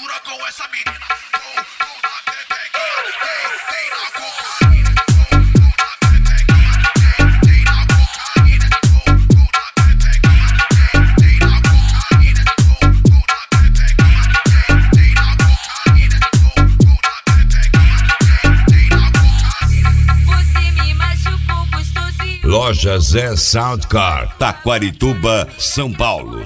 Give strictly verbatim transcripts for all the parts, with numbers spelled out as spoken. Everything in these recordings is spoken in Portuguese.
cintura com essa menina. Tô, tô na pepequinha, tem, tem na cocaína. Tô, tô na pepequinha, tem, tem na cocaína. Tô, tô na pepequinha, tem, tem na cocaína. Tô, tô na pepequinha, tem, tem na cocaína. Tô, tô na pepequinha, tem, tem na cocaína. Você me machucou gostosinho. Loja Zé Soundcar, Taquarituba, São Paulo.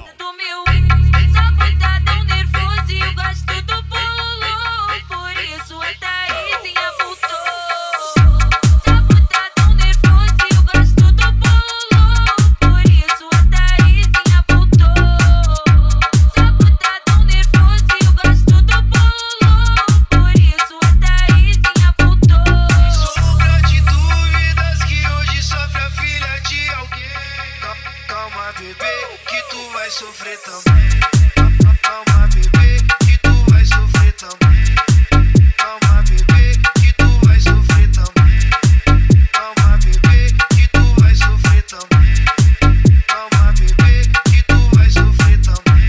Calma, bebê, que tu vai sofrer também. Calma, bebê, que tu vai sofrer também. Calma, bebê, que tu vai sofrer também. Calma, bebê, que tu vai sofrer também. Calma, bebê, que tu vai sofrer também.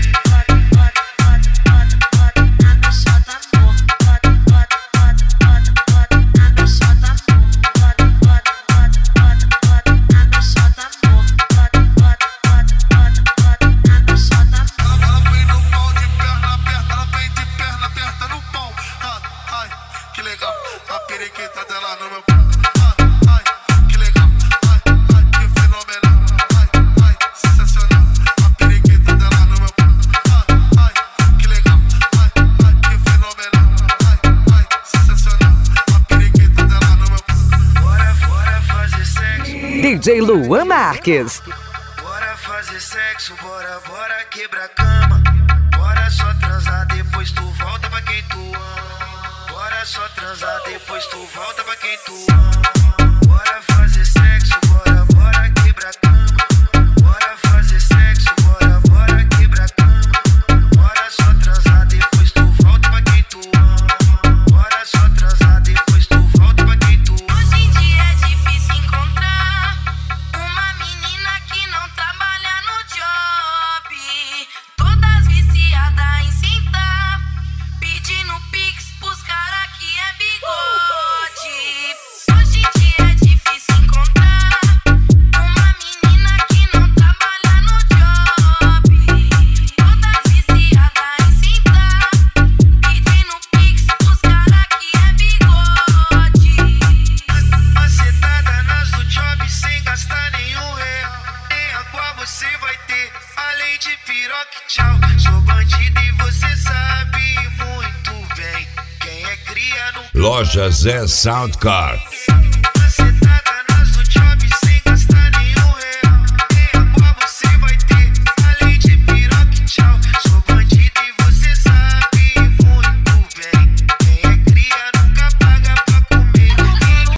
Que legal, a periquita dela no meu ai, ai, que legal, ai, ai, que fenomenal, ai, ai, sensacional, a periquita dela no meu ai, ai, que legal, ai, ai, que fenomenal, ai, ai, sensacional, a periquita dela no meu bora, bora fazer sexo. D J Luan Marques. Bora fazer sexo, bora, bora quebrar a cama. Bora só transar, depois tu volta pra quem tu ama. Bora só transar, depois tu volta pra quem tu ama. Bora fazer sexo, bora, bora quebrar a cama. Bora fazer sexo, bora, bora quebrar a cama. Bora só transar, depois tu volta pra quem tu ama. Bora só transar, depois tu volta pra quem tu ama. Hoje em dia é difícil encontrar uma menina que não trabalha no job. Todas viciadas em cinta, pedindo pix pros cara que é bigode. Hoje em dia é difícil encontrar uma menina que não trabalha no job. Todas viciadas em cinta, pedindo pix pros cara que é bigode. Macetada nas do job sem gastar nenhum real. Nem água você vai ter, além de piroca e tchau. Sou bandido e você sabe muito bem. Quem é cria não Loja Zé Soundcar,